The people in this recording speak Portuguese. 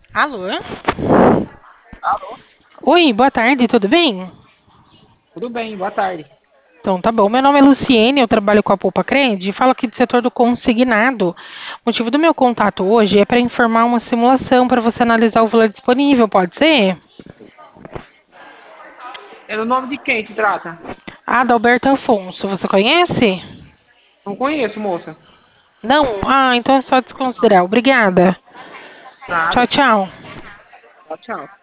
Alô? Alô? Oi, boa tarde, tudo bem? Tudo bem, boa tarde. Então, tá bom. Meu nome é Luciene, eu trabalho com a Poupa Cred e falo aqui do setor do consignado. O motivo do meu contato hoje é para informar uma simulação para você analisar o valor disponível, pode ser? É no nome de quem se trata? Adalberto Afonso, você conhece? Não conheço, moça. Não? Ah, então é só desconsiderar. Obrigada. Tchau, Nada. tchau. Tchau, tchau.